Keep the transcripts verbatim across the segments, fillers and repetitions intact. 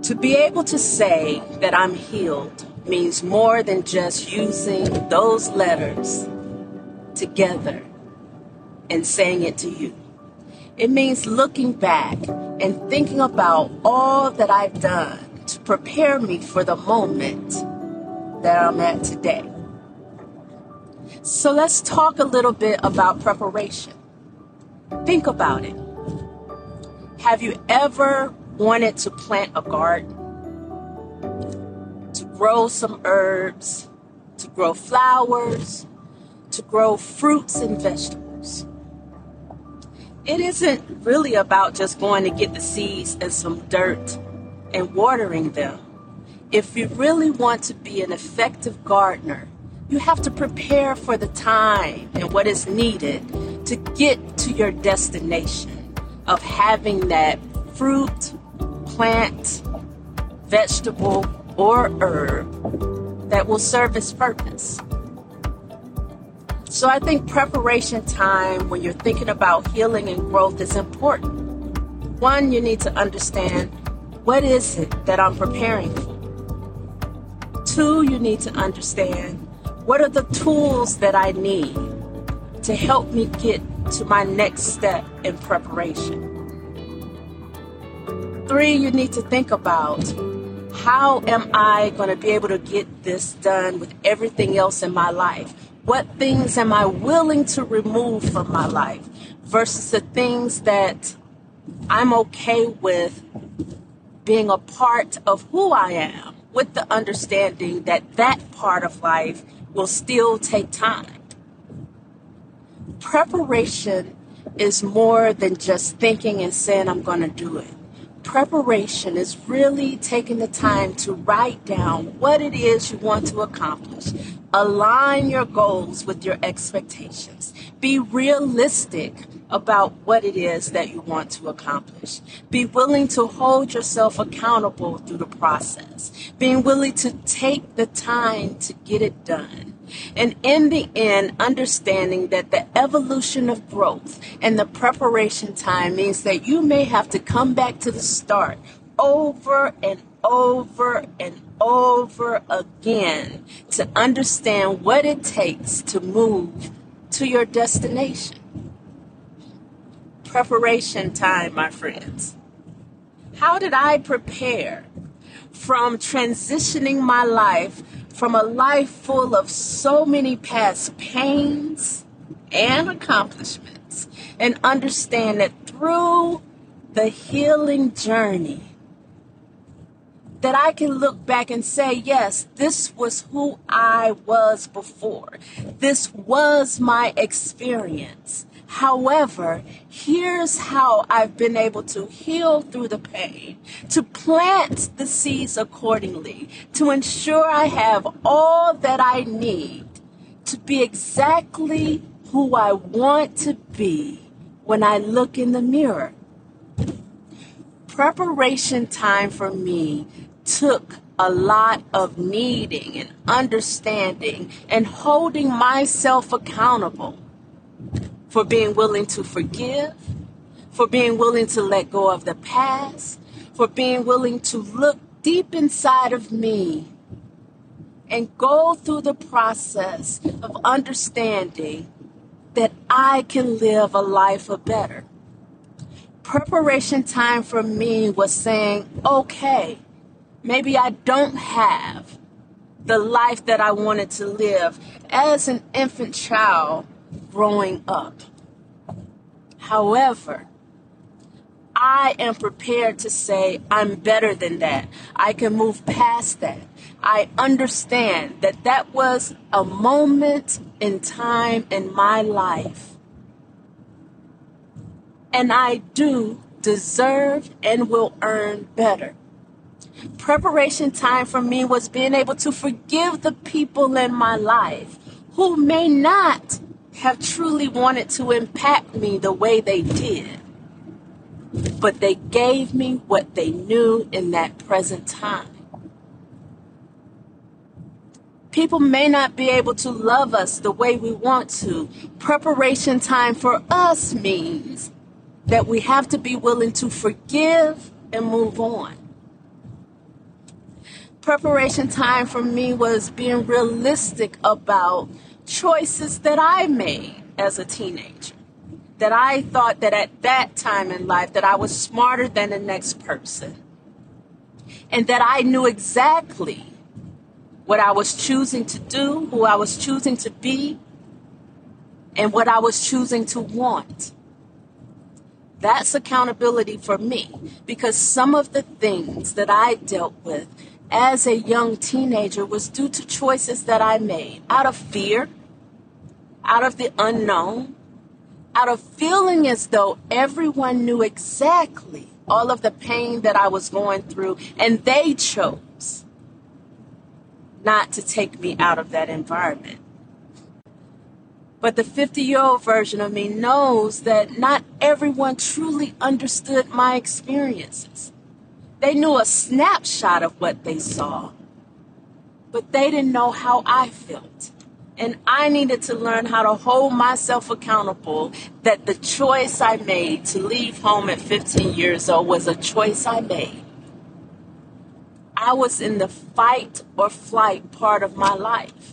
To be able to say that I'm healed means more than just using those letters together and saying it to you. It means looking back and thinking about all that I've done to prepare me for the moment that I'm at today. So let's talk a little bit about preparation. Think about it. Have you ever wanted to plant a garden? To grow some herbs, to grow flowers, to grow fruits and vegetables. It isn't really about just going to get the seeds and some dirt and watering them. If you really want to be an effective gardener, you have to prepare for the time and what is needed to get to your destination of having that fruit, plant, vegetable, or herb that will serve its purpose. So I think preparation time when you're thinking about healing and growth is important. One, you need to understand, what is it that I'm preparing for? Two, you need to understand, what are the tools that I need to help me get to my next step in preparation? Three, you need to think about, how am I going to be able to get this done with everything else in my life? What things am I willing to remove from my life versus the things that I'm okay with being a part of who I am, with the understanding that that part of life will still take time. Preparation is more than just thinking and saying I'm going to do it. Preparation is really taking the time to write down what it is you want to accomplish. Align your goals with your expectations. Be realistic about what it is that you want to accomplish. Be willing to hold yourself accountable through the process. Being willing to take the time to get it done. And in the end, understanding that the evolution of growth and the preparation time means that you may have to come back to the start over and over and over again to understand what it takes to move to your destination. Preparation time, my friends. How did I prepare from transitioning my life from a life full of so many past pains and accomplishments, and understand that through the healing journey, that I can look back and say, yes, this was who I was before. This was my experience. However, here's how I've been able to heal through the pain, to plant the seeds accordingly, to ensure I have all that I need to be exactly who I want to be when I look in the mirror. Preparation time for me took a lot of needing and understanding and holding myself accountable for being willing to forgive, for being willing to let go of the past, for being willing to look deep inside of me and go through the process of understanding that I can live a life of better. Preparation time for me was saying, okay, maybe I don't have the life that I wanted to live as an infant child growing up. However, I am prepared to say I'm better than that. I can move past that. I understand that that was a moment in time in my life. And I do deserve and will earn better. Preparation time for me was being able to forgive the people in my life who may not have truly wanted to impact me the way they did, but they gave me what they knew in that present time. People may not be able to love us the way we want to. Preparation time for us means that we have to be willing to forgive and move on. Preparation time for me was being realistic about choices that I made as a teenager. That I thought that at that time in life that I was smarter than the next person. And that I knew exactly what I was choosing to do, who I was choosing to be, and what I was choosing to want. That's accountability for me, because some of the things that I dealt with as a young teenager was due to choices that I made out of fear, out of the unknown, out of feeling as though everyone knew exactly all of the pain that I was going through, and they chose not to take me out of that environment. But the fifty-year-old version of me knows that not everyone truly understood my experiences. They knew a snapshot of what they saw, but they didn't know how I felt. And I needed to learn how to hold myself accountable that the choice I made to leave home at fifteen years old was a choice I made. I was in the fight or flight part of my life.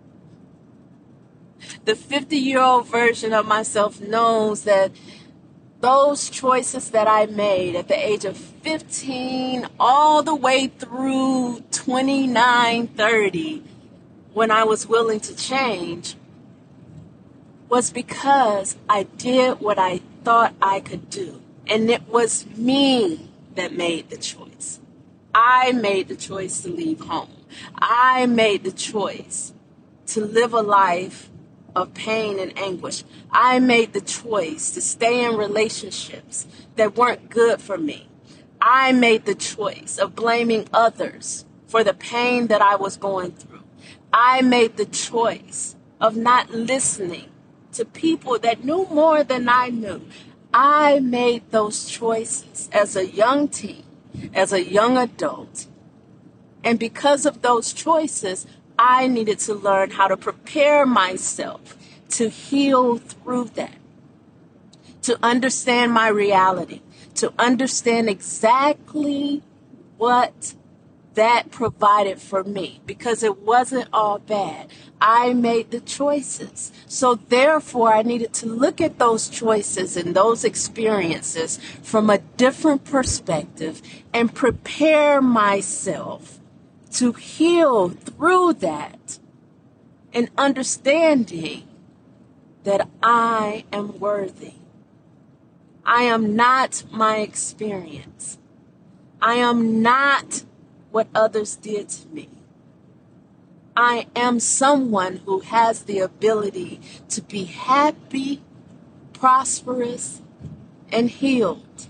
The fifty-year-old version of myself knows that those choices that I made at the age of fifteen all the way through twenty-nine, thirty, when I was willing to change, was because I did what I thought I could do. And it was me that made the choice. I made the choice to leave home. I made the choice to live a life of pain and anguish. I made the choice to stay in relationships that weren't good for me. I made the choice of blaming others for the pain that I was going through. I made the choice of not listening to people that knew more than I knew. I made those choices as a young teen, as a young adult. And because of those choices, I needed to learn how to prepare myself to heal through that, to understand my reality, to understand exactly what that provided for me, because it wasn't all bad. I made the choices. So therefore, I needed to look at those choices and those experiences from a different perspective and prepare myself to heal through that, and understanding that I am worthy. I am not my experience. I am not what others did to me. I am someone who has the ability to be happy, prosperous, and healed.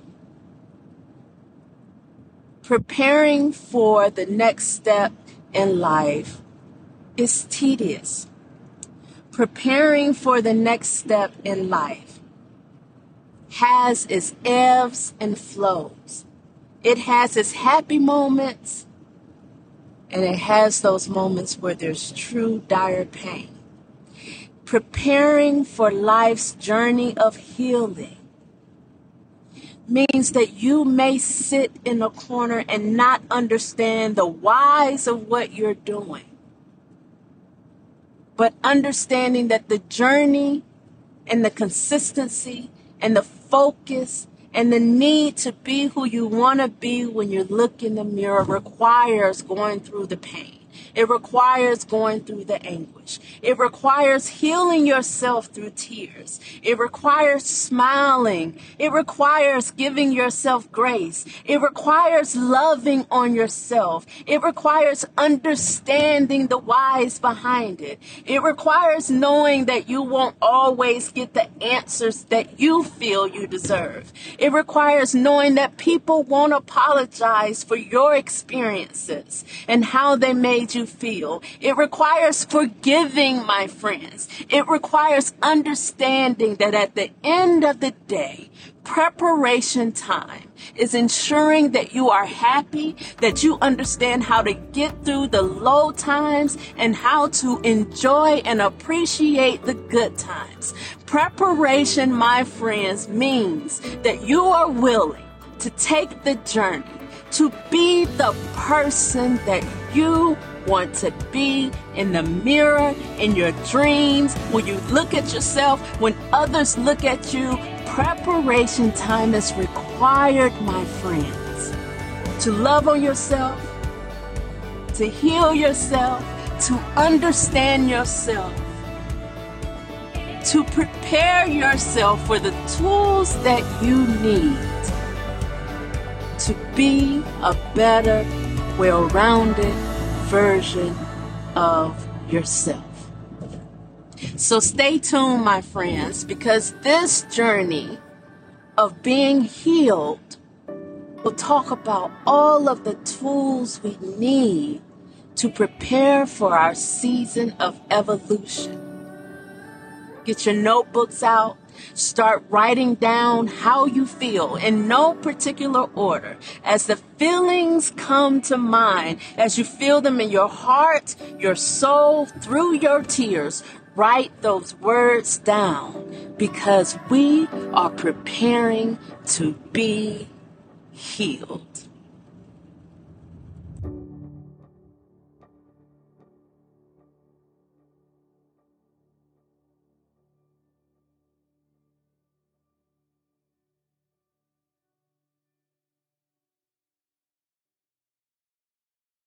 Preparing for the next step in life is tedious. Preparing for the next step in life has its ebbs and flows. It has its happy moments, and it has those moments where there's true dire pain. Preparing for life's journey of healing means that you may sit in a corner and not understand the whys of what you're doing. But understanding that the journey and the consistency and the focus and the need to be who you want to be when you look in the mirror requires going through the pain. It requires going through the anguish. It requires healing yourself through tears. It requires smiling. It requires giving yourself grace. It requires loving on yourself. It requires understanding the whys behind it. It requires knowing that you won't always get the answers that you feel you deserve. It requires knowing that people won't apologize for your experiences and how they made you feel. It requires forgiving, my friends. It requires understanding that at the end of the day, preparation time is ensuring that you are happy, that you understand how to get through the low times and how to enjoy and appreciate the good times. Preparation, my friends, means that you are willing to take the journey to be the person that you want to be in the mirror, in your dreams, when you look at yourself, when others look at you. Preparation time is required, my friends, to love on yourself, to heal yourself, to understand yourself, to prepare yourself for the tools that you need to be a better, well-rounded version of yourself. So stay tuned, my friends, because this journey of being healed will talk about all of the tools we need to prepare for our season of evolution. Get your notebooks out. Start writing down how you feel in no particular order. As the feelings come to mind, as you feel them in your heart, your soul, through your tears, write those words down, because we are preparing to be healed.